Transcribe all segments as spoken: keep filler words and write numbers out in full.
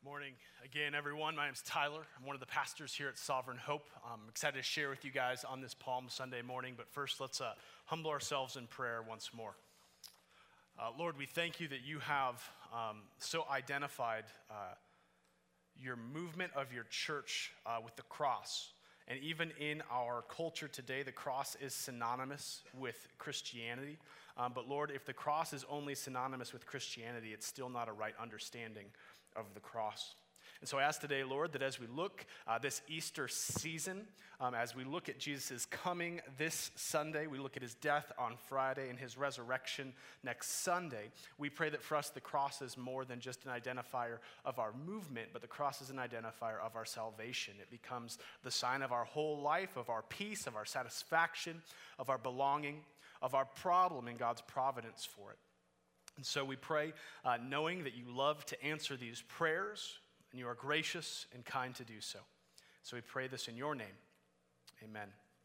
Morning again, everyone. My name's Tyler. I'm one of the pastors here at Sovereign Hope. I'm excited to share with you guys on this Palm Sunday morning, but first let's uh, humble ourselves in prayer once more. Uh, Lord, we thank you that you have um, so identified uh, your movement of your church uh, with the cross. And even in our culture today, the cross is synonymous with Christianity. Um, but Lord, if the cross is only synonymous with Christianity, it's still not a right understanding of the cross. And so I ask today, Lord, that as we look uh, this Easter season, um, as we look at Jesus' coming this Sunday, we look at his death on Friday and his resurrection next Sunday, we pray that for us the cross is more than just an identifier of our movement, but the cross is an identifier of our salvation. It becomes the sign of our whole life, of our peace, of our satisfaction, of our belonging, of our problem and God's providence for it. And so we pray, uh, knowing that you love to answer these prayers, and you are gracious and kind to do so. So we pray this in your name. Amen.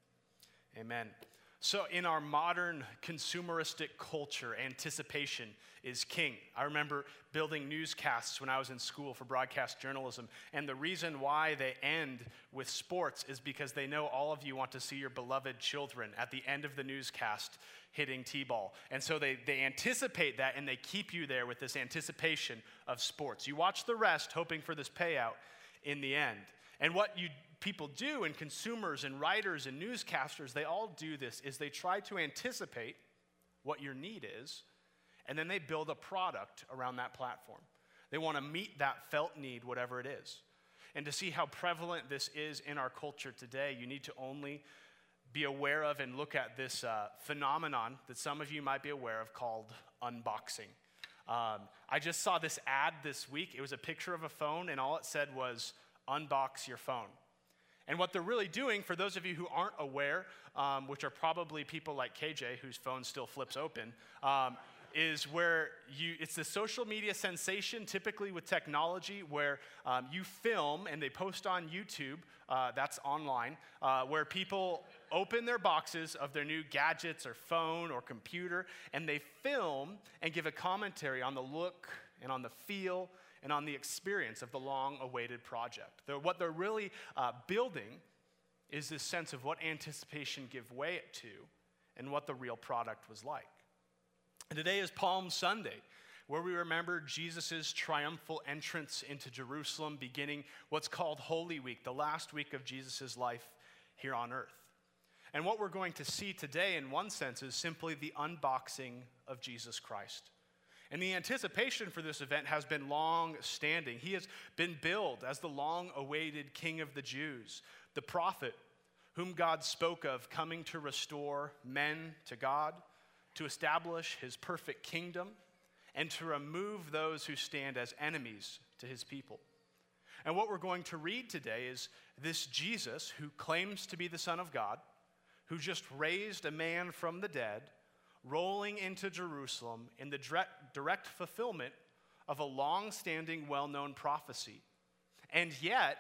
Amen. So in our modern consumeristic culture, anticipation is king. I remember building newscasts when I was in school for broadcast journalism, and the reason why they end with sports is because they know all of you want to see your beloved children at the end of the newscast hitting T-ball. And so they, they anticipate that, and they keep you there with this anticipation of sports. You watch the rest, hoping for this payout in the end. And what you people do, and consumers and writers and newscasters, they all do this, is they try to anticipate what your need is, and then they build a product around that platform. They want to meet that felt need, whatever it is. And to see how prevalent this is in our culture today, you need to only be aware of and look at this uh, phenomenon that some of you might be aware of called unboxing. Um, I just saw this ad this week. It was a picture of a phone, and all it said was, unbox your phone. And what they're really doing, for those of you who aren't aware, um, which are probably people like K J, whose phone still flips open, um, is where you, it's the social media sensation, typically with technology, where um, you film and they post on YouTube, uh, that's online, uh, where people open their boxes of their new gadgets or phone or computer, and they film and give a commentary on the look and on the feel and on the experience of the long-awaited project. They're, what they're really uh, building is this sense of what anticipation gave way to and what the real product was like. And today is Palm Sunday, where we remember Jesus' triumphal entrance into Jerusalem, beginning what's called Holy Week, the last week of Jesus' life here on earth. And what we're going to see today, in one sense, is simply the unboxing of Jesus Christ. And the anticipation for this event has been long-standing. He has been billed as the long-awaited King of the Jews, the prophet whom God spoke of coming to restore men to God, to establish his perfect kingdom, and to remove those who stand as enemies to his people. And what we're going to read today is this Jesus who claims to be the Son of God, who just raised a man from the dead, rolling into Jerusalem in the direct, direct fulfillment of a long-standing, well-known prophecy. And yet,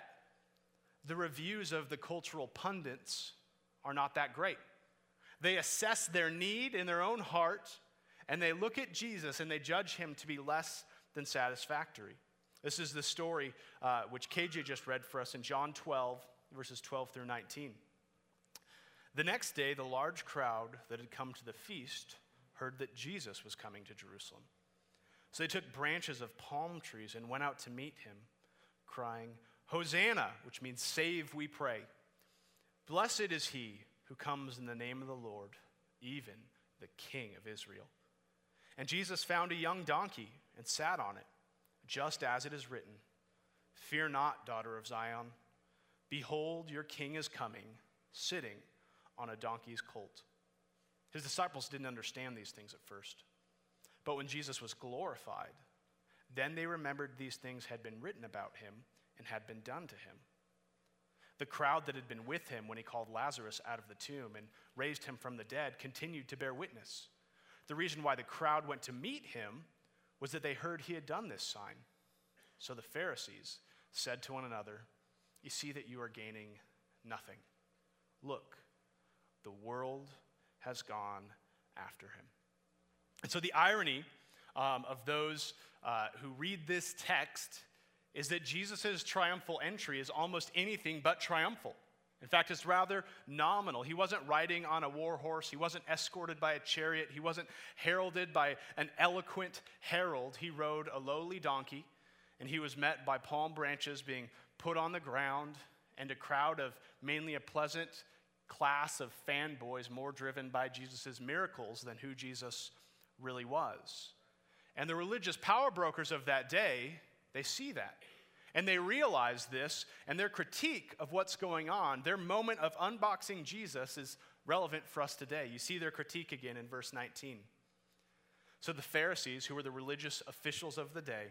the reviews of the cultural pundits are not that great. They assess their need in their own heart, and they look at Jesus and they judge him to be less than satisfactory. This is the story uh, which K J just read for us in John twelve, verses twelve through nineteen. The next day, the large crowd that had come to the feast heard that Jesus was coming to Jerusalem. So they took branches of palm trees and went out to meet him, crying, Hosanna, which means save, we pray. Blessed is he who comes in the name of the Lord, even the King of Israel. And Jesus found a young donkey and sat on it, just as it is written, Fear not, daughter of Zion. Behold, your king is coming, sitting on a donkey's colt. His disciples didn't understand these things at first. But when Jesus was glorified, then they remembered these things had been written about him and had been done to him. The crowd that had been with him when he called Lazarus out of the tomb and raised him from the dead continued to bear witness. The reason why the crowd went to meet him was that they heard he had done this sign. So the Pharisees said to one another, You see that you are gaining nothing. Look, the world has gone after him. And so the irony um, of those uh, who read this text is that Jesus' triumphal entry is almost anything but triumphal. In fact, it's rather nominal. He wasn't riding on a war horse. He wasn't escorted by a chariot. He wasn't heralded by an eloquent herald. He rode a lowly donkey, and he was met by palm branches being put on the ground and a crowd of mainly a pleasant class of fanboys more driven by Jesus' miracles than who Jesus really was. And the religious power brokers of that day, they see that. And they realize this, and their critique of what's going on, their moment of unboxing Jesus is relevant for us today. You see their critique again in verse nineteen. So the Pharisees, who were the religious officials of the day,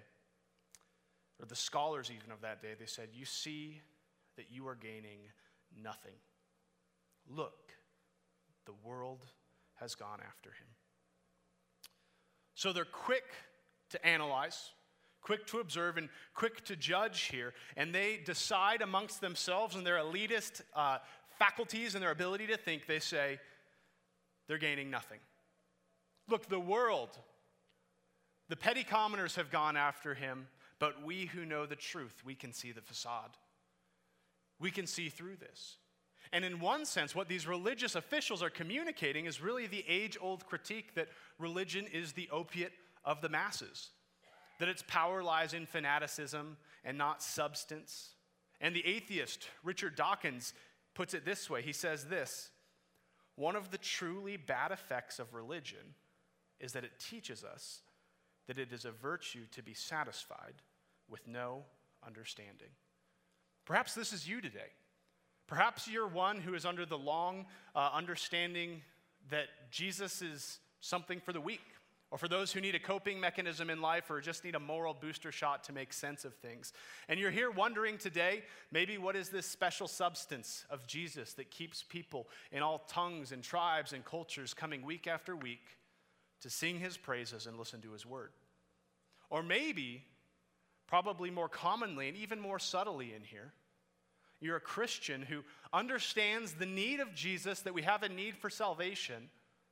or the scholars even of that day, they said, "You see that you are gaining nothing. Look, the world has gone after him." So they're quick to analyze, quick to observe, and quick to judge here. And they decide amongst themselves and their elitist uh, faculties and their ability to think, they say, they're gaining nothing. Look, the world, the petty commoners have gone after him, but we who know the truth, we can see the facade. We can see through this. And in one sense, what these religious officials are communicating is really the age-old critique that religion is the opiate of the masses, that its power lies in fanaticism and not substance. And the atheist, Richard Dawkins, puts it this way. He says this: one of the truly bad effects of religion is that it teaches us that it is a virtue to be satisfied with no understanding. Perhaps this is you today. Perhaps you're one who is under the long uh, understanding that Jesus is something for the weak, or for those who need a coping mechanism in life, or just need a moral booster shot to make sense of things. And you're here wondering today, maybe what is this special substance of Jesus that keeps people in all tongues and tribes and cultures coming week after week to sing his praises and listen to his word? Or maybe, probably more commonly and even more subtly in here, you're a Christian who understands the need of Jesus, that we have a need for salvation,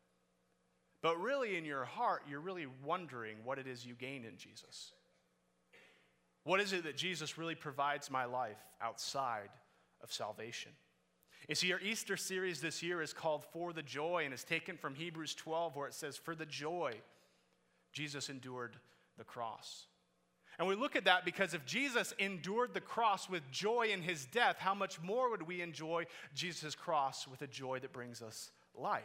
but really in your heart, you're really wondering what it is you gain in Jesus. What is it that Jesus really provides my life outside of salvation? You see, our Easter series this year is called For the Joy, and is taken from Hebrews twelve, where it says, for the joy Jesus endured the cross. And we look at that because if Jesus endured the cross with joy in his death, how much more would we enjoy Jesus' cross with a joy that brings us life?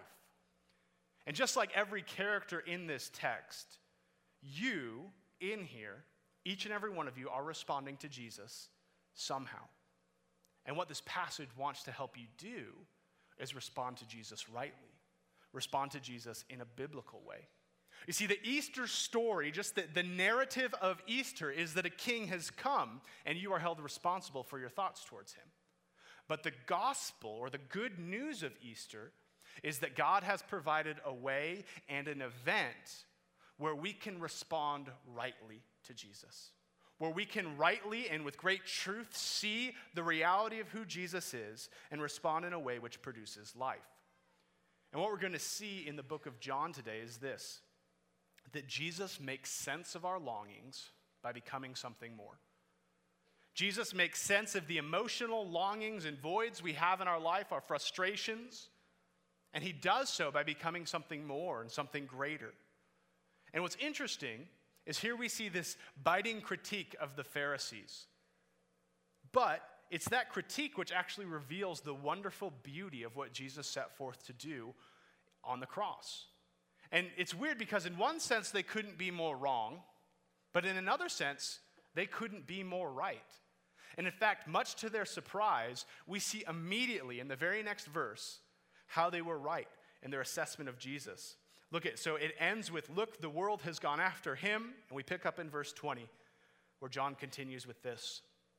And just like every character in this text, you in here, each and every one of you, are responding to Jesus somehow. And what this passage wants to help you do is respond to Jesus rightly, respond to Jesus in a biblical way. You see, the Easter story, just the, the narrative of Easter, is that a king has come and you are held responsible for your thoughts towards him. But the gospel, or the good news of Easter, is that God has provided a way and an event where we can respond rightly to Jesus, where we can rightly and with great truth see the reality of who Jesus is and respond in a way which produces life. And what we're going to see in the book of John today is this: that Jesus makes sense of our longings by becoming something more. Jesus makes sense of the emotional longings and voids we have in our life, our frustrations, and he does so by becoming something more and something greater. And what's interesting is here we see this biting critique of the Pharisees. But it's that critique which actually reveals the wonderful beauty of what Jesus set forth to do on the cross. And it's weird because in one sense they couldn't be more wrong, but in another sense they couldn't be more right. And in fact, much to their surprise, we see immediately in the very next verse how they were right in their assessment of Jesus. Look at, so it ends with, look, the world has gone after him. And we pick up in verse twenty, where John continues with this.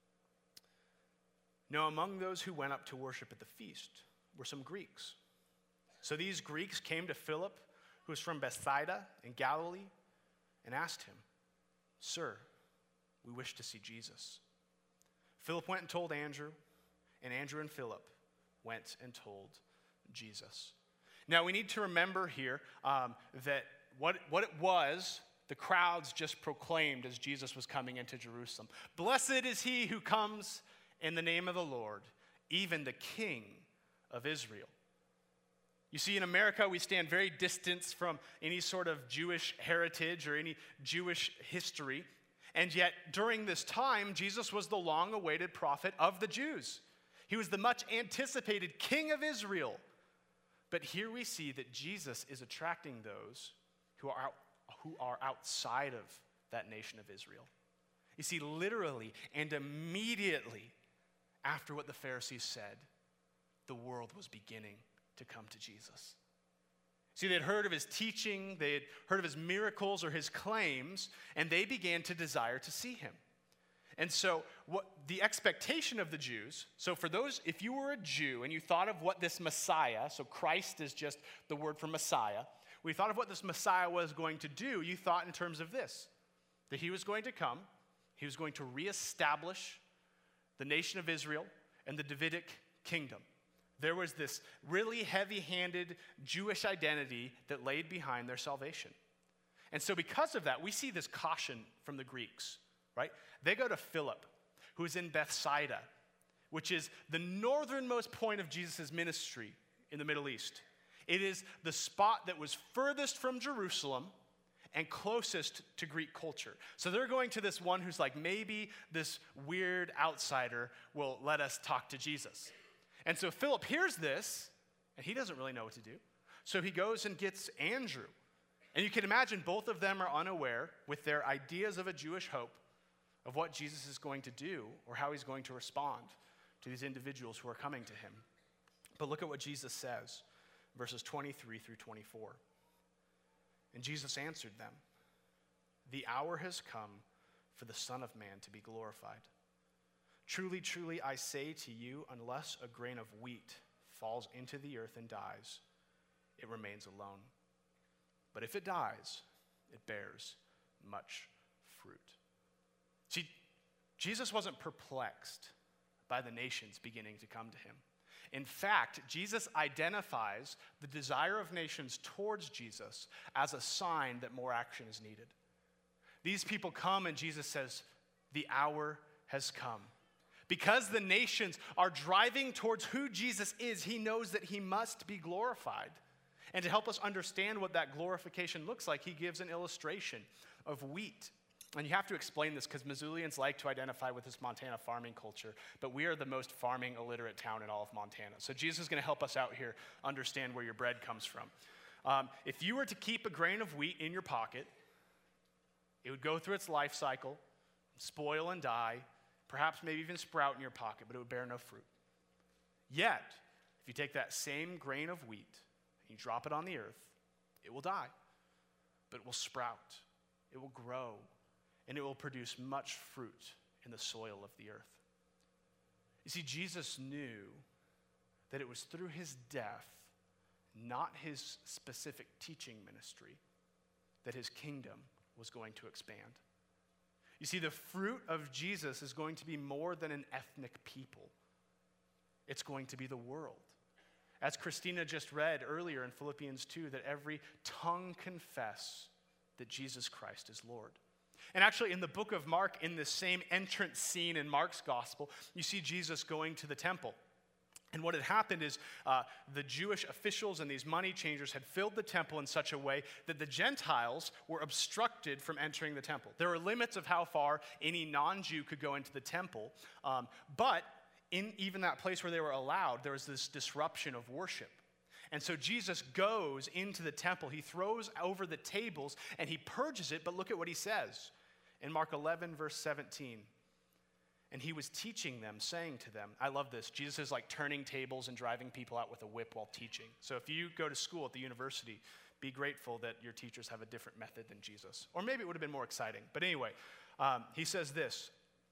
Now, among those who went up to worship at the feast were some Greeks. So these Greeks came to Philip, who was from Bethsaida in Galilee, and asked him, Sir, we wish to see Jesus. Philip went and told Andrew, and Andrew and Philip went and told Jesus. Now, we need to remember here um, that what, what it was the crowds just proclaimed as Jesus was coming into Jerusalem, "Blessed is he who comes in the name of the Lord, even the King of Israel." You see, in America, we stand very distant from any sort of Jewish heritage or any Jewish history. And yet, during this time, Jesus was the long-awaited prophet of the Jews. He was the much-anticipated King of Israel. But here we see that Jesus is attracting those who are, out, who are outside of that nation of Israel. You see, literally and immediately after what the Pharisees said, the world was beginning to come to Jesus. See, they'd heard of his teaching, they had heard of his miracles or his claims, and they began to desire to see him. And so what the expectation of the Jews, so for those, if you were a Jew and you thought of what this Messiah, so Christ is just the word for Messiah, we thought of what this Messiah was going to do, you thought in terms of this, that he was going to come, he was going to reestablish the nation of Israel and the Davidic kingdom. There was this really heavy-handed Jewish identity that laid behind their salvation. And so because of that, we see this caution from the Greeks, right? They go to Philip, who is in Bethsaida, which is the northernmost point of Jesus' ministry in the Middle East. It is the spot that was furthest from Jerusalem and closest to Greek culture. So they're going to this one who's like, maybe this weird outsider will let us talk to Jesus. And so Philip hears this, and he doesn't really know what to do. So he goes and gets Andrew. And you can imagine both of them are unaware with their ideas of a Jewish hope of what Jesus is going to do or how he's going to respond to these individuals who are coming to him. But look at what Jesus says, verses twenty-three through twenty-four. And Jesus answered them, "The hour has come for the Son of Man to be glorified. Truly, truly, I say to you, unless a grain of wheat falls into the earth and dies, it remains alone. But if it dies, it bears much fruit." See, Jesus wasn't perplexed by the nations beginning to come to him. In fact, Jesus identifies the desire of nations towards Jesus as a sign that more action is needed. These people come and Jesus says, "The hour has come." Because the nations are driving towards who Jesus is, he knows that he must be glorified. And to help us understand what that glorification looks like, he gives an illustration of wheat. And you have to explain this because Missoulians like to identify with this Montana farming culture, but we are the most farming illiterate town in all of Montana. So Jesus is going to help us out here understand where your bread comes from. Um, if you were to keep a grain of wheat in your pocket, it would go through its life cycle, spoil and die, perhaps maybe even sprout in your pocket, but it would bear no fruit. Yet, if you take that same grain of wheat and you drop it on the earth, it will die, but it will sprout, it will grow, and it will produce much fruit in the soil of the earth. You see, Jesus knew that it was through his death, not his specific teaching ministry, that his kingdom was going to expand. You see, the fruit of Jesus is going to be more than an ethnic people. It's going to be the world. As Christina just read earlier in Philippians two, that every tongue confess that Jesus Christ is Lord. And actually, in the book of Mark, in this same entrance scene in Mark's gospel, you see Jesus going to the temple. And what had happened is uh, the Jewish officials and these money changers had filled the temple in such a way that the Gentiles were obstructed from entering the temple. There were limits of how far any non-Jew could go into the temple, um, but in even that place where they were allowed, there was this disruption of worship. And so Jesus goes into the temple, he throws over the tables, and he purges it, but look at what he says in Mark eleven, verse seventeen. And he was teaching them, saying to them, I love this, Jesus is like turning tables and driving people out with a whip while teaching. So if you go to school at the university, be grateful that your teachers have a different method than Jesus. Or maybe it would have been more exciting. But anyway, um, he says this,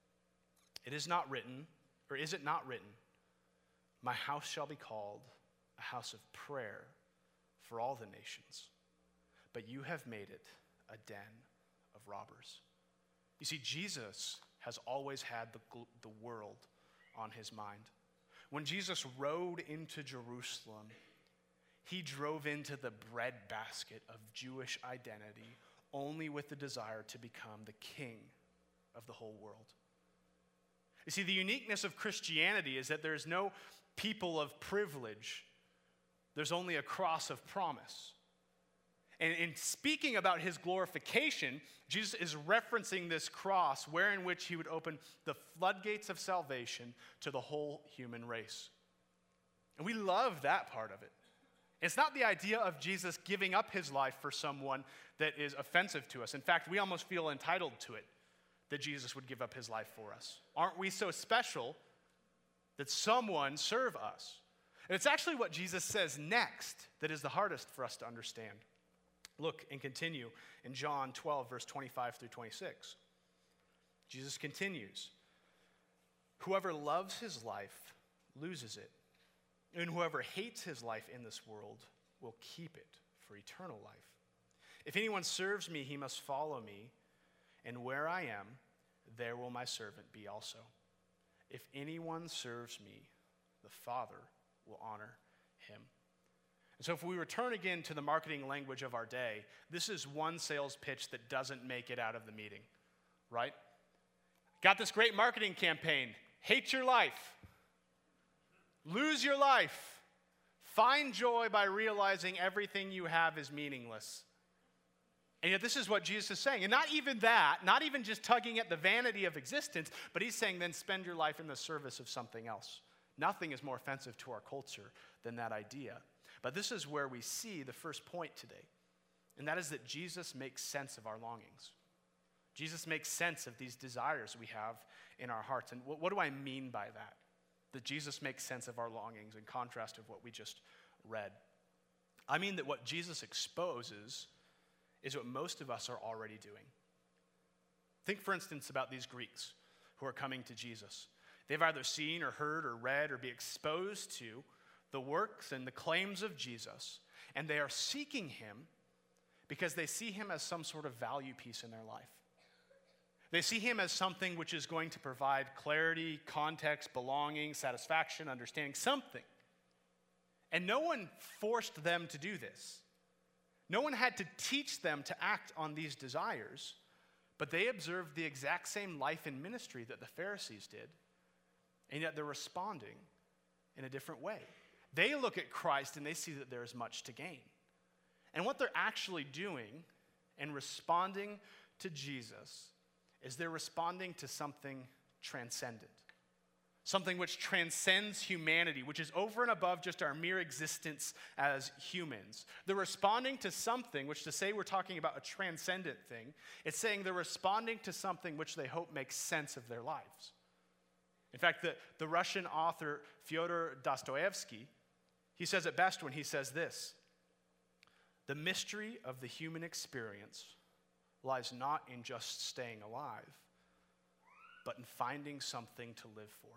it is not written, or is it not written, my house shall be called a house of prayer for all the nations, but you have made it a den of robbers. You see, Jesus has always had the, the world on his mind. When Jesus rode into Jerusalem, he drove into the breadbasket of Jewish identity only with the desire to become the king of the whole world. You see, the uniqueness of Christianity is that there's no people of privilege. There's only a cross of promise. And in speaking about his glorification, Jesus is referencing this cross wherein which he would open the floodgates of salvation to the whole human race. And we love that part of it. It's not the idea of Jesus giving up his life for someone that is offensive to us. In fact, we almost feel entitled to it, that Jesus would give up his life for us. Aren't we so special that someone serve us? And it's actually what Jesus says next that is the hardest for us to understand. Look and continue in John twelve, verse twenty-five through twenty-six. Jesus continues, "Whoever loves his life loses it, and whoever hates his life in this world will keep it for eternal life. If anyone serves me, he must follow me, and where I am, there will my servant be also. If anyone serves me, the Father will honor him." And so if we return again to the marketing language of our day, this is one sales pitch that doesn't make it out of the meeting, right? Got this great marketing campaign. Hate your life. Lose your life. Find joy by realizing everything you have is meaningless. And yet this is what Jesus is saying. And not even that, not even just tugging at the vanity of existence, but he's saying then spend your life in the service of something else. Nothing is more offensive to our culture than that idea. But this is where we see the first point today. And that is that Jesus makes sense of our longings. Jesus makes sense of these desires we have in our hearts. And what, what do I mean by that? That Jesus makes sense of our longings in contrast of what we just read. I mean that what Jesus exposes is what most of us are already doing. Think, for instance, about these Greeks who are coming to Jesus. They've either seen or heard or read or be exposed to the works and the claims of Jesus, and they are seeking him because they see him as some sort of value piece in their life. They see him as something which is going to provide clarity, context, belonging, satisfaction, understanding, something. And no one forced them to do this. No one had to teach them to act on these desires, but they observed the exact same life and ministry that the Pharisees did, and yet they're responding in a different way. They look at Christ and they see that there is much to gain. And what they're actually doing in responding to Jesus is they're responding to something transcendent, something which transcends humanity, which is over and above just our mere existence as humans. They're responding to something which, to say we're talking about a transcendent thing, it's saying they're responding to something which they hope makes sense of their lives. In fact, the, the Russian author Fyodor Dostoevsky, he says it best when he says this: "The mystery of the human experience lies not in just staying alive, but in finding something to live for."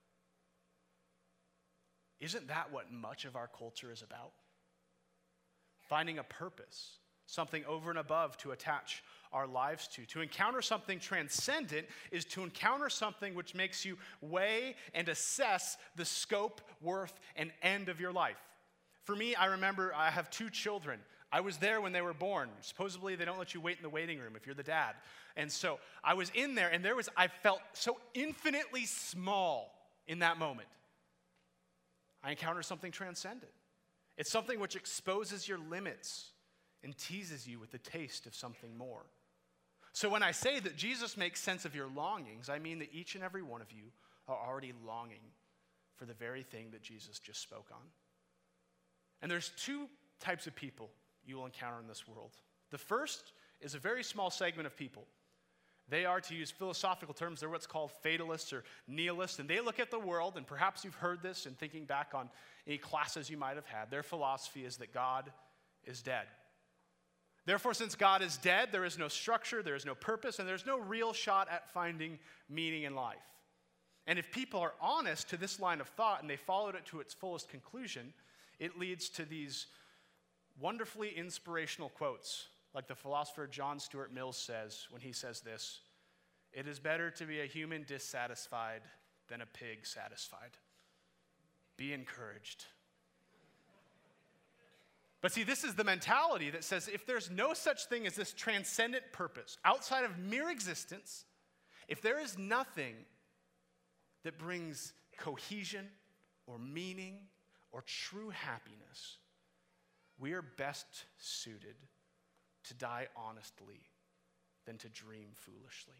Isn't that what much of our culture is about? Finding a purpose, something over and above to attach our lives to. To encounter something transcendent is to encounter something which makes you weigh and assess the scope, worth, and end of your life. For me, I remember I have two children. I was there when they were born. Supposedly, they don't let you wait in the waiting room if you're the dad. And so I was in there, and there was, I felt so infinitely small in that moment. I encountered something transcendent. It's something which exposes your limits and teases you with the taste of something more. So when I say that Jesus makes sense of your longings, I mean that each and every one of you are already longing for the very thing that Jesus just spoke on. And there's two types of people you will encounter in this world. The first is a very small segment of people. They are, to use philosophical terms, they're what's called fatalists or nihilists, and they look at the world, and perhaps you've heard this in thinking back on any classes you might have had. Their philosophy is that God is dead. Therefore, since God is dead, there is no structure, there is no purpose, and there's no real shot at finding meaning in life. And if people are honest to this line of thought and they followed it to its fullest conclusion, it leads to these wonderfully inspirational quotes, like the philosopher John Stuart Mill says when he says this: "It is better to be a human dissatisfied than a pig satisfied." Be encouraged. But see, this is the mentality that says if there's no such thing as this transcendent purpose outside of mere existence, if there is nothing that brings cohesion or meaning or true happiness, we are best suited to die honestly than to dream foolishly.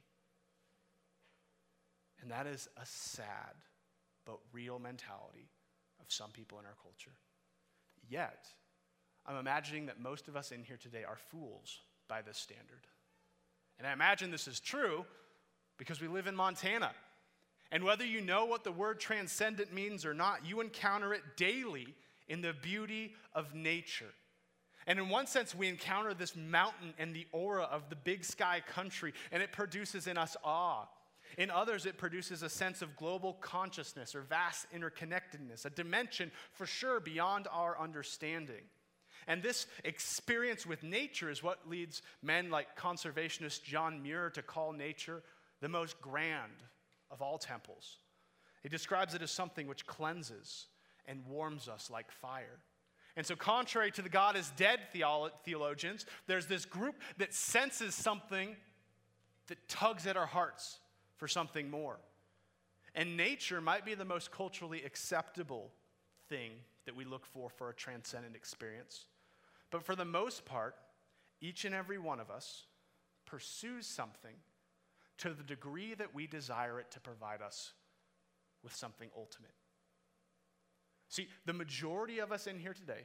And that is a sad but real mentality of some people in our culture. Yet, I'm imagining that most of us in here today are fools by this standard. And I imagine this is true because we live in Montana. And whether you know what the word transcendent means or not, you encounter it daily in the beauty of nature. And in one sense, we encounter this mountain and the aura of the big sky country, and it produces in us awe. In others, it produces a sense of global consciousness or vast interconnectedness, a dimension for sure beyond our understanding. And this experience with nature is what leads men like conservationist John Muir to call nature the most grand of all temples. He describes it as something which cleanses and warms us like fire. And so contrary to the God is dead theolo- theologians, there's this group that senses something that tugs at our hearts for something more. And nature might be the most culturally acceptable thing that we look for for a transcendent experience. But for the most part, each and every one of us pursues something to the degree that we desire it to provide us with something ultimate. See, the majority of us in here today,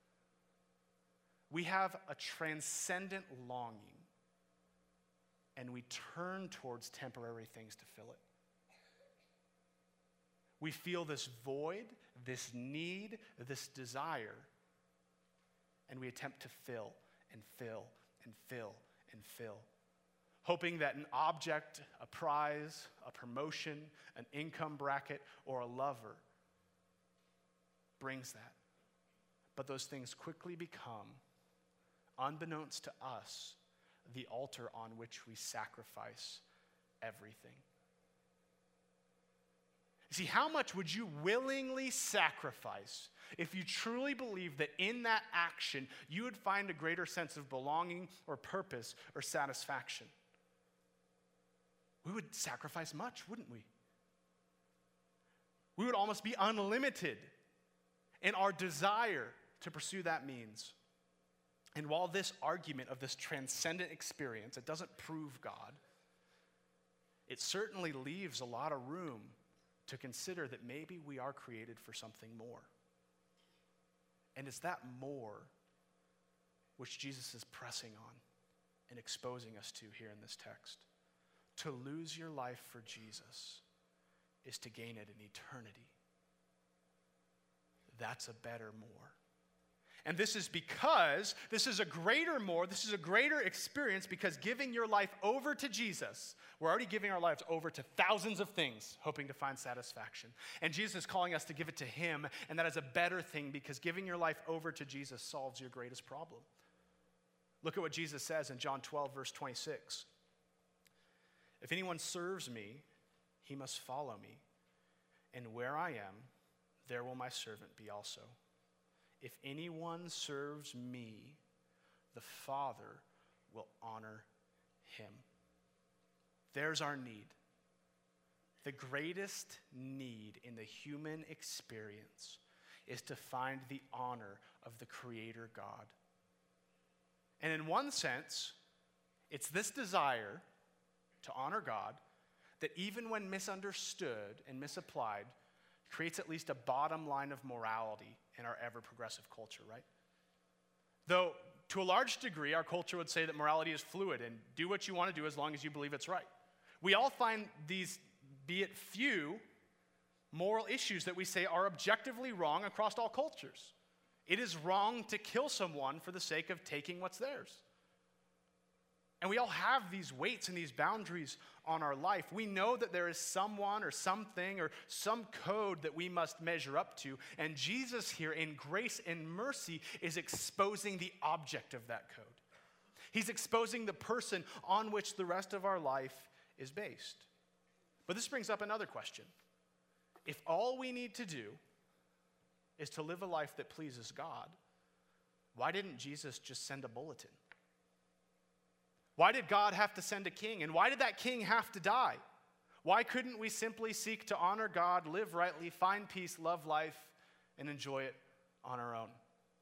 we have a transcendent longing, and we turn towards temporary things to fill it. We feel this void, this need, this desire, and we attempt to fill and fill and fill and fill, hoping that an object, a prize, a promotion, an income bracket, or a lover brings that. But those things quickly become, unbeknownst to us, the altar on which we sacrifice everything. See, how much would you willingly sacrifice if you truly believed that in that action you would find a greater sense of belonging or purpose or satisfaction? We would sacrifice much, wouldn't we? We would almost be unlimited in our desire to pursue that means. And while this argument of this transcendent experience, it doesn't prove God, it certainly leaves a lot of room to consider that maybe we are created for something more. And it's that more which Jesus is pressing on and exposing us to here in this text. To lose your life for Jesus is to gain it in eternity. That's a better more. And this is because this is a greater more, this is a greater experience because giving your life over to Jesus, we're already giving our lives over to thousands of things, hoping to find satisfaction. And Jesus is calling us to give it to him, and that is a better thing because giving your life over to Jesus solves your greatest problem. Look at what Jesus says in John twelve, verse twenty-six. If anyone serves me, he must follow me, and where I am, there will my servant be also. If anyone serves me, the Father will honor him. There's our need. The greatest need in the human experience is to find the honor of the Creator God. And in one sense, it's this desire to honor God that even when misunderstood and misapplied, creates at least a bottom line of morality in our ever-progressive culture, right? Though, to a large degree, our culture would say that morality is fluid and do what you want to do as long as you believe it's right. We all find these, be it few, moral issues that we say are objectively wrong across all cultures. It is wrong to kill someone for the sake of taking what's theirs. And we all have these weights and these boundaries on our life. We know that there is someone or something or some code that we must measure up to. And Jesus here in grace and mercy is exposing the object of that code. He's exposing the person on which the rest of our life is based. But this brings up another question. If all we need to do is to live a life that pleases God, why didn't Jesus just send a bulletin? Why did God have to send a king? And why did that king have to die? Why couldn't we simply seek to honor God, live rightly, find peace, love life, and enjoy it on our own?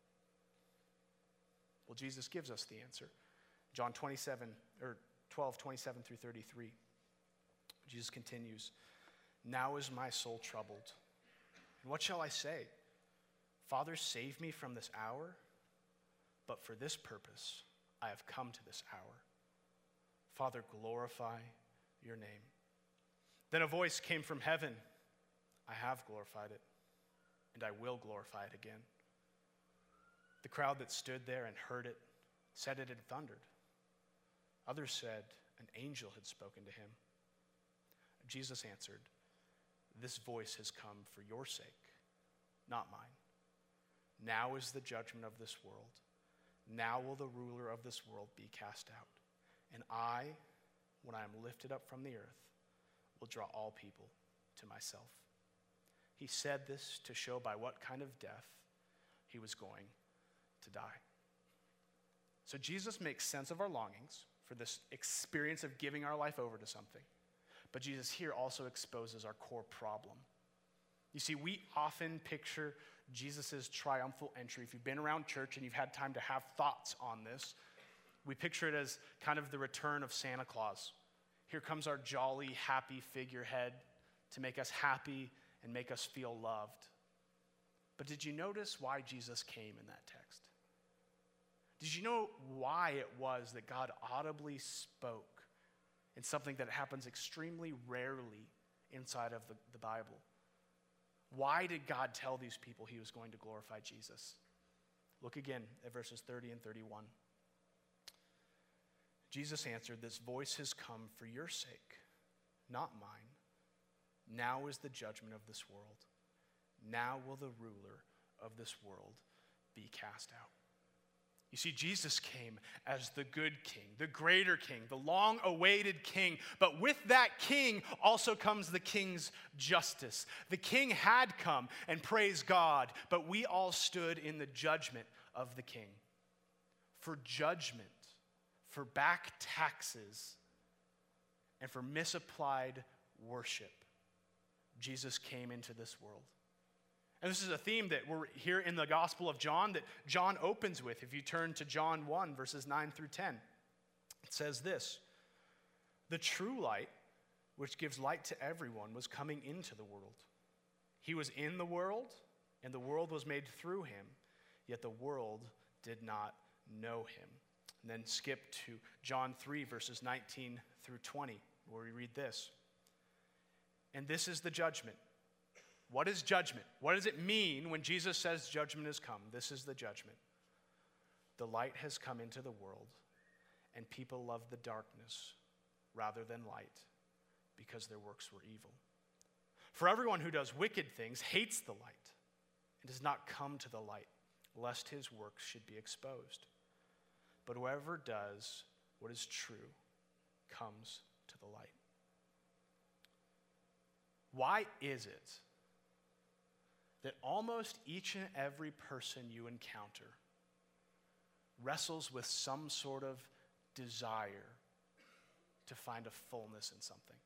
Well, Jesus gives us the answer. John twenty-seven, or twelve, twenty-seven through thirty-three. Jesus continues, "Now is my soul troubled. And what shall I say? Father, save me from this hour. But for this purpose I have come to this hour. Father, glorify your name." Then a voice came from heaven, "I have glorified it, and I will glorify it again." The crowd that stood there and heard it said it had thundered. Others said an angel had spoken to him. Jesus answered, "This voice has come for your sake, not mine. Now is the judgment of this world. Now will the ruler of this world be cast out. And I, when I am lifted up from the earth, will draw all people to myself." He said this to show by what kind of death he was going to die. So Jesus makes sense of our longings for this experience of giving our life over to something. But Jesus here also exposes our core problem. You see, we often picture Jesus' triumphal entry. If you've been around church and you've had time to have thoughts on this, we picture it as kind of the return of Santa Claus. Here comes our jolly, happy figurehead to make us happy and make us feel loved. But did you notice why Jesus came in that text? Did you know why it was that God audibly spoke in something that happens extremely rarely inside of the, the Bible? Why did God tell these people he was going to glorify Jesus? Look again at verses thirty and thirty-one. Jesus answered, "This voice has come for your sake, not mine. Now is the judgment of this world. Now will the ruler of this world be cast out." You see, Jesus came as the good king, the greater king, the long-awaited king. But with that king also comes the king's justice. The king had come, and praise God, but we all stood in the judgment of the king. For judgment, for back taxes, and for misapplied worship, Jesus came into this world. And this is a theme that we're here in the Gospel of John that John opens with. If you turn to John one, verses nine through ten, it says this: "The true light, which gives light to everyone, was coming into the world. He was in the world, and the world was made through him, yet the world did not know him." And then skip to John three, verses nineteen through twenty, where we read this: "And this is the judgment." What is judgment? What does it mean when Jesus says judgment has come? This is the judgment. "The light has come into the world, and people love the darkness rather than light, because their works were evil. For everyone who does wicked things hates the light and does not come to the light, lest his works should be exposed. But whoever does what is true comes to the light." Why is it that almost each and every person you encounter wrestles with some sort of desire to find a fullness in something?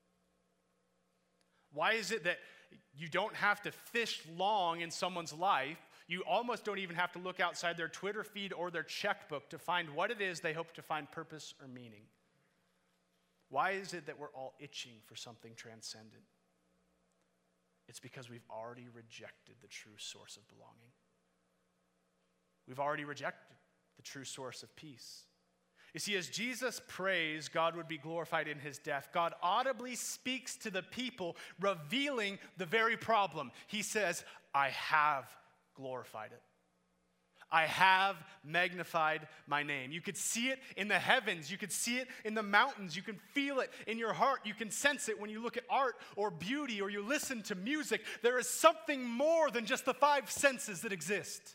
Why is it that you don't have to fish long in someone's life? You almost don't even have to look outside their Twitter feed or their checkbook to find what it is they hope to find purpose or meaning. Why is it that we're all itching for something transcendent? It's because we've already rejected the true source of belonging. We've already rejected the true source of peace. You see, as Jesus prays God would be glorified in his death, God audibly speaks to the people, revealing the very problem. He says, "I have glorified it. I have magnified my name." You could see it in the heavens. You could see it in the mountains. You can feel it in your heart. You can sense it when you look at art or beauty or you listen to music. There is something more than just the five senses that exist.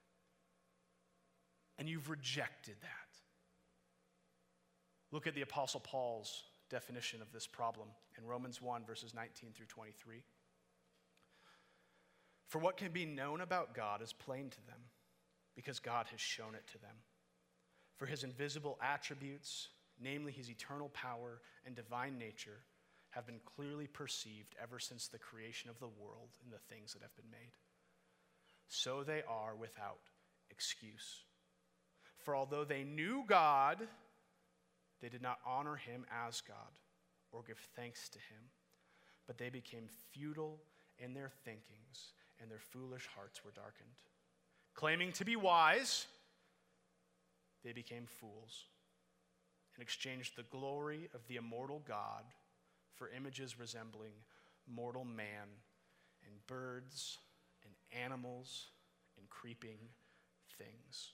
And you've rejected that. Look at the Apostle Paul's definition of this problem in Romans one, verses nineteen through twenty-three. "For what can be known about God is plain to them. because God has shown it to them. For his invisible attributes, namely his eternal power and divine nature, have been clearly perceived ever since the creation of the world in the things that have been made. So they are without excuse. For although they knew God, they did not honor him as God or give thanks to him, but they became futile in their thinkings, and their foolish hearts were darkened. Claiming to be wise, they became fools and exchanged the glory of the immortal God for images resembling mortal man and birds and animals and creeping things.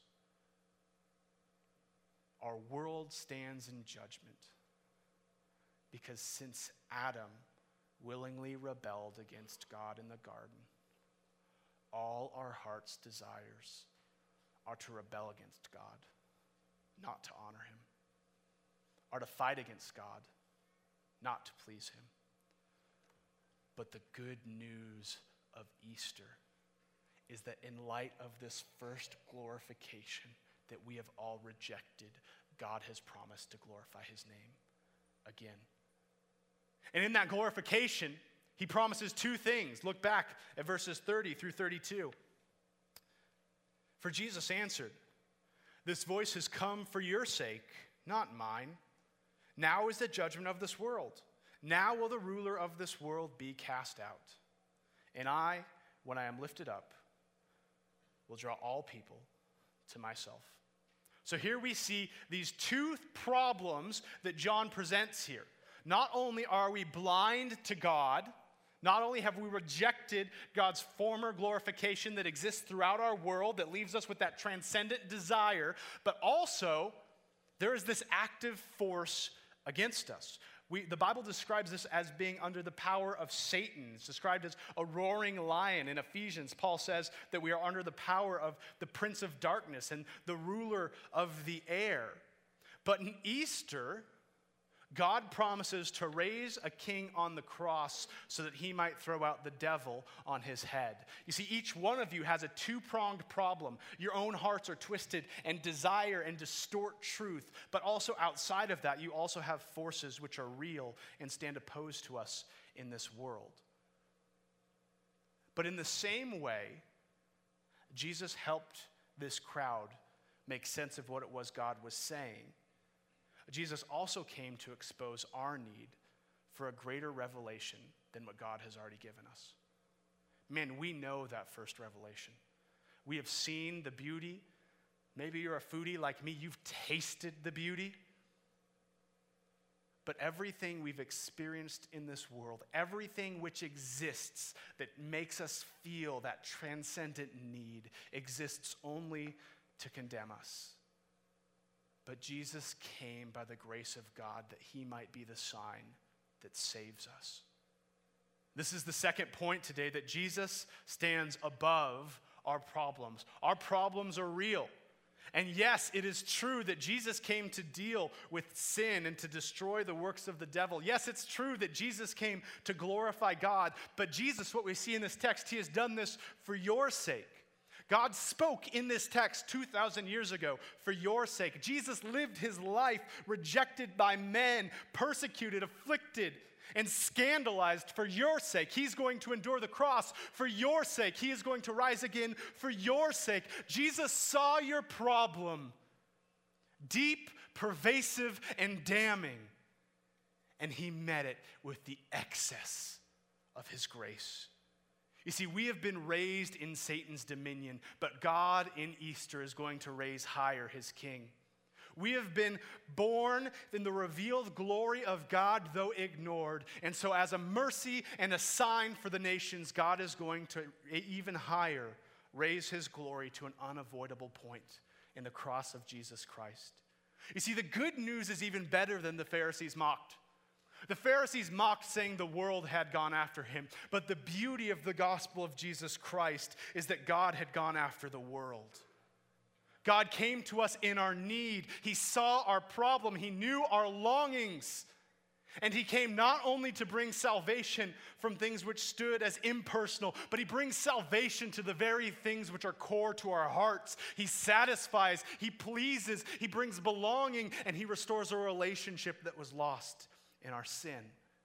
Our world stands in judgment because since Adam willingly rebelled against God in the garden, all our heart's desires are to rebel against God, not to honor him, are to fight against God, not to please him. But the good news of Easter is that in light of this first glorification that we have all rejected, God has promised to glorify his name again. And in that glorification, he promises two things. Look back at verses thirty through thirty-two. For Jesus answered, "This voice has come for your sake, not mine. Now is the judgment of this world. Now will the ruler of this world be cast out. And I, when I am lifted up, will draw all people to myself." So here we see these two problems that John presents here. Not only are we blind to God, not only have we rejected God's former glorification that exists throughout our world that leaves us with that transcendent desire, but also there is this active force against us. We, the Bible describes this as being under the power of Satan. It's described as a roaring lion. In Ephesians, Paul says that we are under the power of the prince of darkness and the ruler of the air. But in Easter, God promises to raise a king on the cross so that he might throw out the devil on his head. You see, each one of you has a two-pronged problem. Your own hearts are twisted and desire and distort truth. But also outside of that, you also have forces which are real and stand opposed to us in this world. But in the same way, Jesus helped this crowd make sense of what it was God was saying. Jesus also came to expose our need for a greater revelation than what God has already given us. Man, we know that first revelation. We have seen the beauty. Maybe you're a foodie like me. You've tasted the beauty. But everything we've experienced in this world, everything which exists that makes us feel that transcendent need, exists only to condemn us. But Jesus came by the grace of God that he might be the sign that saves us. This is the second point today, that Jesus stands above our problems. Our problems are real. And yes, it is true that Jesus came to deal with sin and to destroy the works of the devil. Yes, it's true that Jesus came to glorify God. But Jesus, what we see in this text, he has done this for your sake. God spoke in this text two thousand years ago for your sake. Jesus lived his life rejected by men, persecuted, afflicted, and scandalized for your sake. He's going to endure the cross for your sake. He is going to rise again for your sake. Jesus saw your problem, deep, pervasive, and damning, and he met it with the excess of his grace. You see, we have been raised in Satan's dominion, but God in Easter is going to raise higher his king. We have been born in the revealed glory of God, though ignored. And so as a mercy and a sign for the nations, God is going to even higher raise his glory to an unavoidable point in the cross of Jesus Christ. You see, the good news is even better than the Pharisees mocked. The Pharisees mocked, saying the world had gone after him. But the beauty of the gospel of Jesus Christ is that God had gone after the world. God came to us in our need. He saw our problem. He knew our longings. And he came not only to bring salvation from things which stood as impersonal, but he brings salvation to the very things which are core to our hearts. He satisfies, he pleases, he brings belonging, and he restores a relationship that was lost in our sin.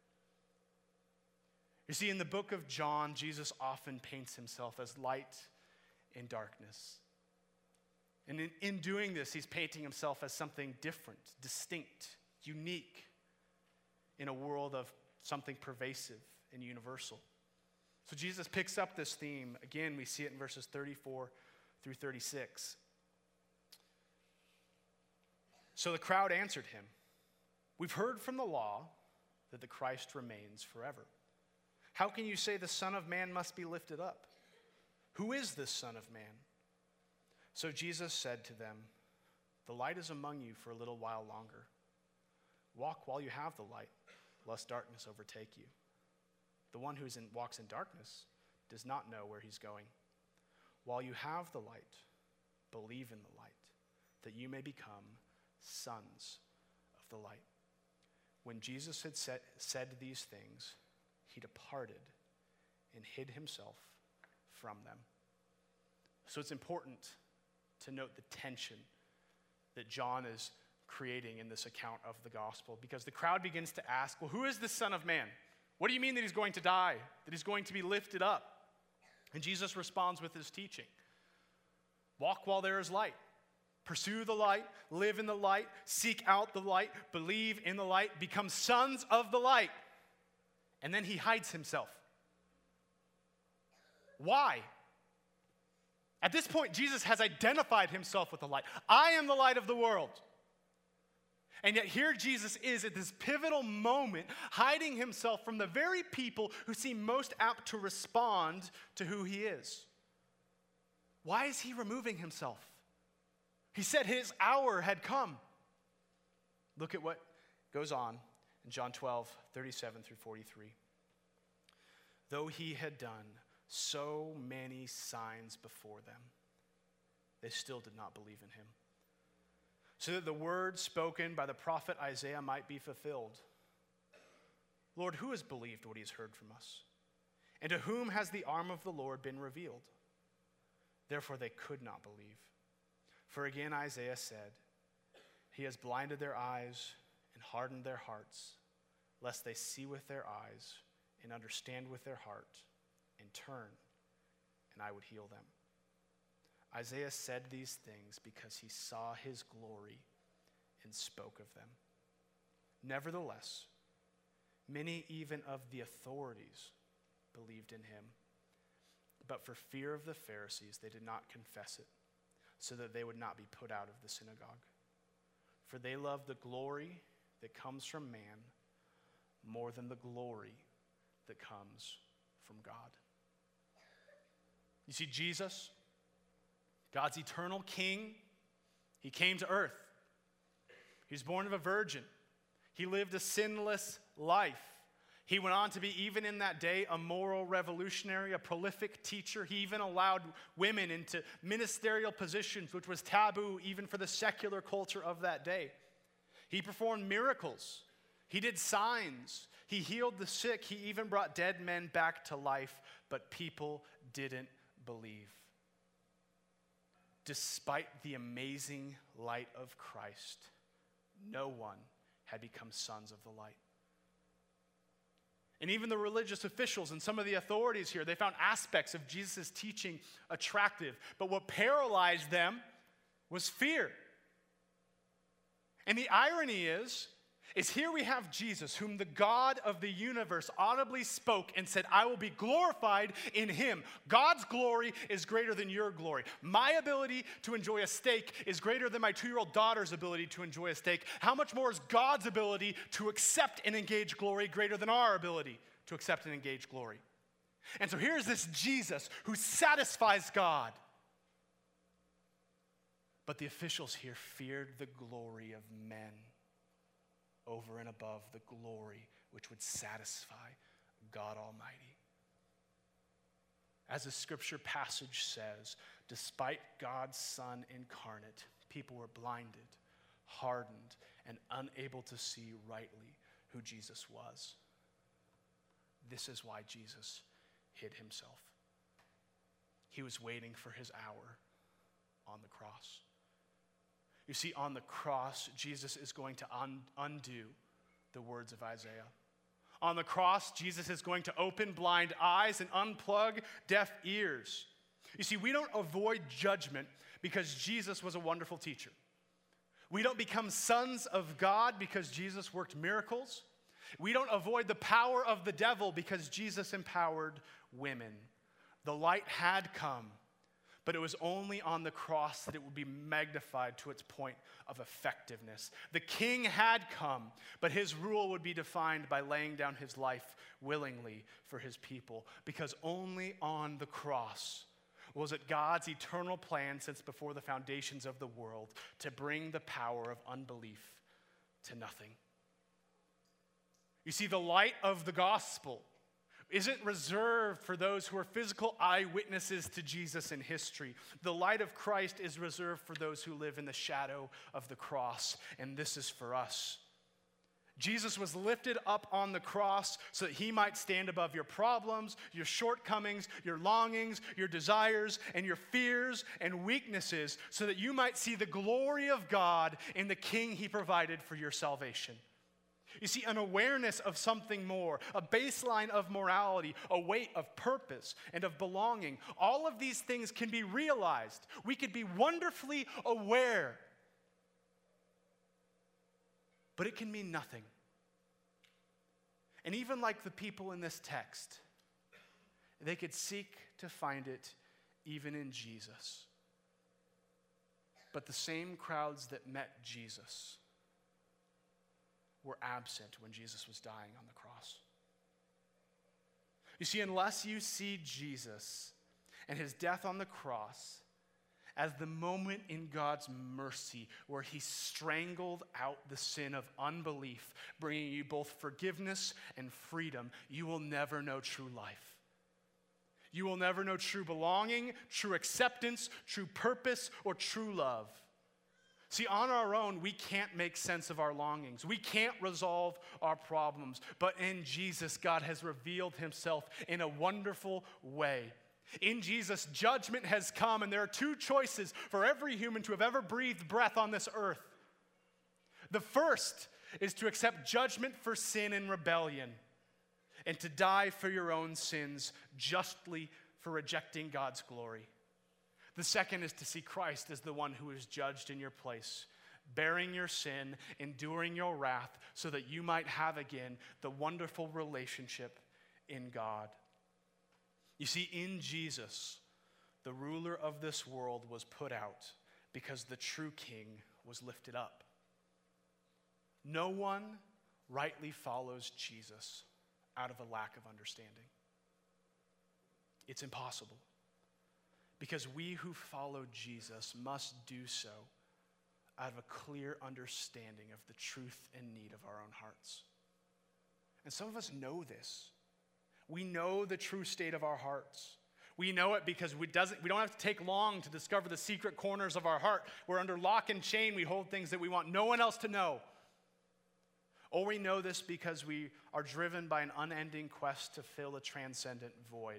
You see, in the book of John, Jesus often paints himself as light in darkness. And in, in doing this, he's painting himself as something different, distinct, unique, in a world of something pervasive and universal. So Jesus picks up this theme. Again, we see it in verses thirty-four through thirty-six. So the crowd answered him, "We've heard from the law that the Christ remains forever. How can you say the Son of Man must be lifted up? Who is this Son of Man?" So Jesus said to them, "The light is among you for a little while longer. Walk while you have the light, lest darkness overtake you. The one who walks in darkness does not know where he's going. While you have the light, believe in the light, that you may become sons of the light." When Jesus had said, said these things, he departed and hid himself from them. So it's important to note the tension that John is creating in this account of the gospel, because the crowd begins to ask, well, who is this Son of Man? What do you mean that he's going to die, that he's going to be lifted up? And Jesus responds with his teaching. Walk while there is light. Pursue the light, live in the light, seek out the light, believe in the light, become sons of the light. And then he hides himself. Why? At this point, Jesus has identified himself with the light. I am the light of the world. And yet here Jesus is at this pivotal moment, hiding himself from the very people who seem most apt to respond to who he is. Why is he removing himself? He said his hour had come. Look at what goes on in John twelve, thirty-seven through forty-three. Though he had done so many signs before them, they still did not believe in him, so that the word spoken by the prophet Isaiah might be fulfilled. Lord, who has believed what he has heard from us? And to whom has the arm of the Lord been revealed? Therefore they could not believe. For again Isaiah said, he has blinded their eyes and hardened their hearts, lest they see with their eyes and understand with their heart and turn, and I would heal them. Isaiah said these things because he saw his glory and spoke of them. Nevertheless, many even of the authorities believed in him, but for fear of the Pharisees they did not confess it, so that they would not be put out of the synagogue. For they love the glory that comes from man more than the glory that comes from God. You see, Jesus, God's eternal King, he came to earth. He was born of a virgin. He lived a sinless life. He went on to be, even in that day, a moral revolutionary, a prolific teacher. He even allowed women into ministerial positions, which was taboo even for the secular culture of that day. He performed miracles. He did signs. He healed the sick. He even brought dead men back to life, but people didn't believe. Despite the amazing light of Christ, no one had become sons of the light. And even the religious officials and some of the authorities here, they found aspects of Jesus' teaching attractive. But what paralyzed them was fear. And the irony is, is here we have Jesus, whom the God of the universe audibly spoke and said, I will be glorified in him. God's glory is greater than your glory. My ability to enjoy a steak is greater than my two-year-old daughter's ability to enjoy a steak. How much more is God's ability to accept and engage glory greater than our ability to accept and engage glory? And so here's this Jesus who satisfies God. But the officials here feared the glory of men over and above the glory which would satisfy God Almighty. As the scripture passage says, despite God's Son incarnate, people were blinded, hardened, and unable to see rightly who Jesus was. This is why Jesus hid himself. He was waiting for his hour on the cross. You see, on the cross, Jesus is going to un- undo the words of Isaiah. On the cross, Jesus is going to open blind eyes and unplug deaf ears. You see, we don't avoid judgment because Jesus was a wonderful teacher. We don't become sons of God because Jesus worked miracles. We don't avoid the power of the devil because Jesus empowered women. The light had come, but it was only on the cross that it would be magnified to its point of effectiveness. The king had come, but his rule would be defined by laying down his life willingly for his people, because only on the cross was it God's eternal plan since before the foundations of the world to bring the power of unbelief to nothing. You see, the light of the gospel isn't reserved for those who are physical eyewitnesses to Jesus in history. The light of Christ is reserved for those who live in the shadow of the cross, and this is for us. Jesus was lifted up on the cross so that he might stand above your problems, your shortcomings, your longings, your desires, and your fears and weaknesses, so that you might see the glory of God in the King he provided for your salvation. You see, an awareness of something more, a baseline of morality, a weight of purpose and of belonging, all of these things can be realized. We could be wonderfully aware, but it can mean nothing. And even like the people in this text, they could seek to find it even in Jesus. But the same crowds that met Jesus were absent when Jesus was dying on the cross. You see, unless you see Jesus and his death on the cross as the moment in God's mercy where he strangled out the sin of unbelief, bringing you both forgiveness and freedom, you will never know true life. You will never know true belonging, true acceptance, true purpose, or true love. See, on our own, we can't make sense of our longings. We can't resolve our problems. But in Jesus, God has revealed himself in a wonderful way. In Jesus, judgment has come, and there are two choices for every human to have ever breathed breath on this earth. The first is to accept judgment for sin and rebellion, and to die for your own sins justly for rejecting God's glory. The second is to see Christ as the one who is judged in your place, bearing your sin, enduring your wrath, so that you might have again the wonderful relationship in God. You see, in Jesus, the ruler of this world was put out because the true king was lifted up. No one rightly follows Jesus out of a lack of understanding. It's impossible. Because we who follow Jesus must do so out of a clear understanding of the truth and need of our own hearts. And some of us know this. We know the true state of our hearts. We know it because we, doesn't, we don't have to take long to discover the secret corners of our heart. We're under lock and chain. We hold things that we want no one else to know. Or we know this because we are driven by an unending quest to fill a transcendent void.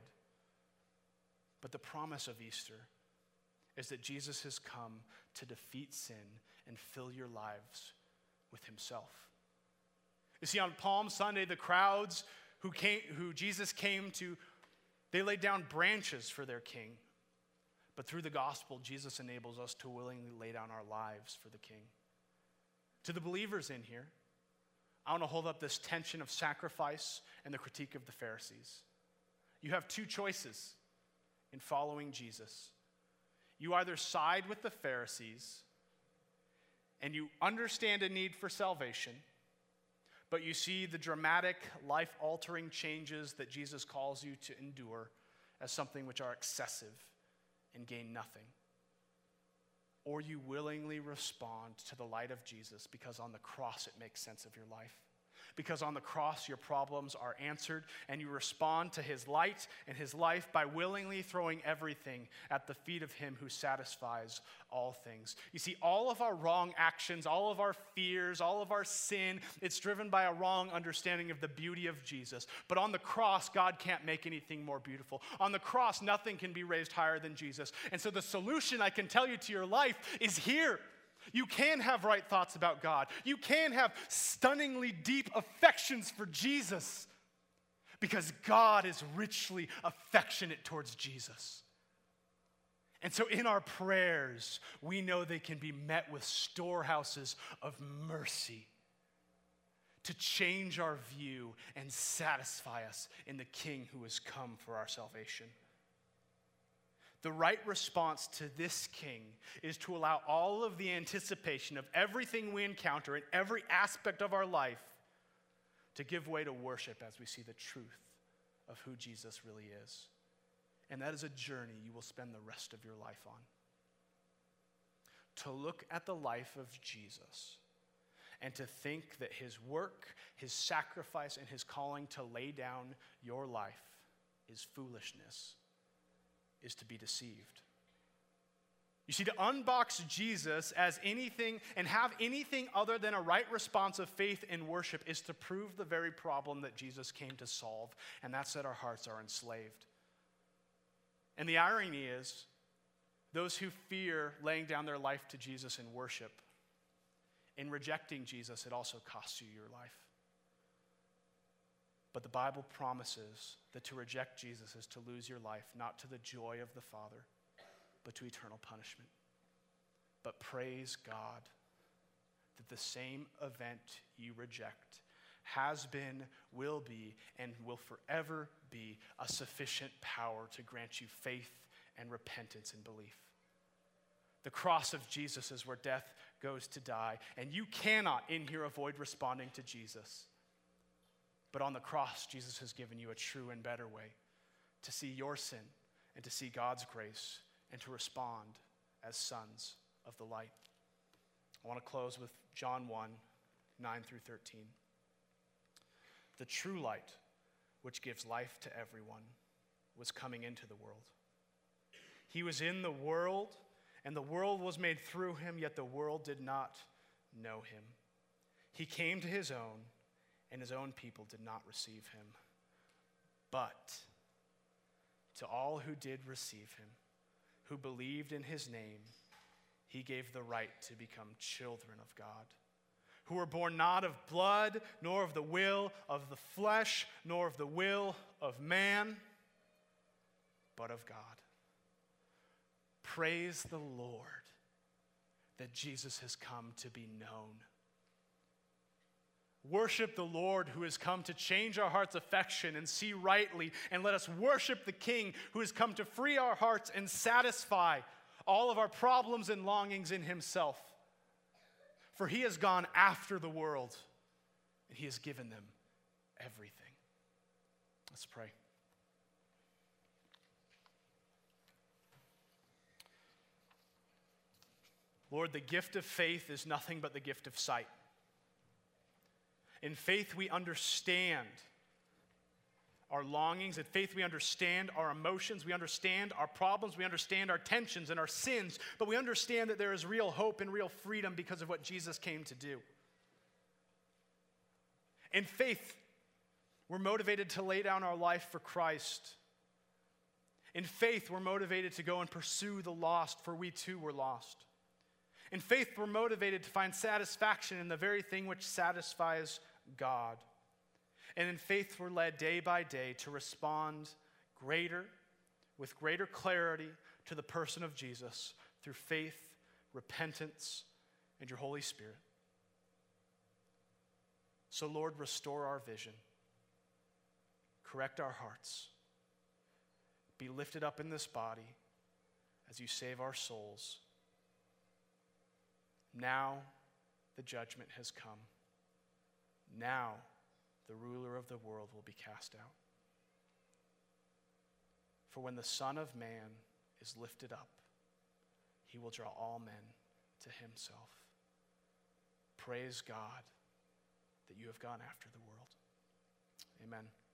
But the promise of Easter is that Jesus has come to defeat sin and fill your lives with himself. You see, on Palm Sunday, the crowds who came, who Jesus came to, they laid down branches for their king. But through the gospel, Jesus enables us to willingly lay down our lives for the king. To the believers in here, I want to hold up this tension of sacrifice and the critique of the Pharisees. You have two choices in following Jesus. You either side with the Pharisees and you understand a need for salvation, but you see the dramatic, life-altering changes that Jesus calls you to endure as something which are excessive and gain nothing. Or you willingly respond to the light of Jesus because on the cross it makes sense of your life. because on the cross your problems are answered, and you respond to his light and his life by willingly throwing everything at the feet of him who satisfies all things. You see, all of our wrong actions, all of our fears, all of our sin, it's driven by a wrong understanding of the beauty of Jesus. But on the cross, God can't make anything more beautiful. On the cross, nothing can be raised higher than Jesus. And so the solution I can tell you to your life is here. You can have right thoughts about God. You can have stunningly deep affections for Jesus because God is richly affectionate towards Jesus. And so in our prayers, we know they can be met with storehouses of mercy to change our view and satisfy us in the King who has come for our salvation. The right response to this King is to allow all of the anticipation of everything we encounter in every aspect of our life to give way to worship as we see the truth of who Jesus really is. And that is a journey you will spend the rest of your life on. To look at the life of Jesus and to think that his work, his sacrifice, and his calling to lay down your life is foolishness, is to be deceived. You see, to unbox Jesus as anything and have anything other than a right response of faith and worship is to prove the very problem that Jesus came to solve, and that's that our hearts are enslaved. And the irony is, those who fear laying down their life to Jesus in worship, in rejecting Jesus, it also costs you your life. But the Bible promises that to reject Jesus is to lose your life, not to the joy of the Father, but to eternal punishment. But praise God that the same event you reject has been, will be, and will forever be a sufficient power to grant you faith and repentance and belief. The cross of Jesus is where death goes to die, and you cannot in here avoid responding to Jesus. But on the cross, Jesus has given you a true and better way to see your sin and to see God's grace and to respond as sons of the light. I want to close with John one, nine through thirteen. The true light, which gives life to everyone, was coming into the world. He was in the world, and the world was made through him, yet the world did not know him. He came to his own, and his own people did not receive him. But to all who did receive him, who believed in his name, he gave the right to become children of God, who were born not of blood, nor of the will of the flesh, nor of the will of man, but of God. Praise the Lord that Jesus has come to be known. Worship the Lord who has come to change our heart's affection and see rightly, and let us worship the King who has come to free our hearts and satisfy all of our problems and longings in himself. For he has gone after the world, and he has given them everything. Let's pray. Lord, the gift of faith is nothing but the gift of sight. In faith, we understand our longings. In faith, we understand our emotions. We understand our problems. We understand our tensions and our sins. But we understand that there is real hope and real freedom because of what Jesus came to do. In faith, we're motivated to lay down our life for Christ. In faith, we're motivated to go and pursue the lost, for we too were lost. In faith, we're motivated to find satisfaction in the very thing which satisfies God. And in faith, we're led day by day to respond greater, with greater clarity to the person of Jesus through faith, repentance, and your Holy Spirit. So, Lord, restore our vision. Correct our hearts. Be lifted up in this body as you save our souls. Now the judgment has come. Now the ruler of the world will be cast out. For when the Son of Man is lifted up, he will draw all men to himself. Praise God. that you have gone after the world. Amen.